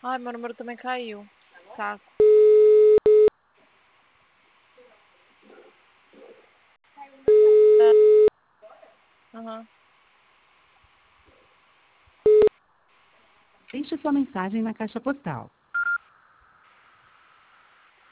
Ai, meu número também caiu. Saco. Aham. Deixe sua mensagem na caixa postal.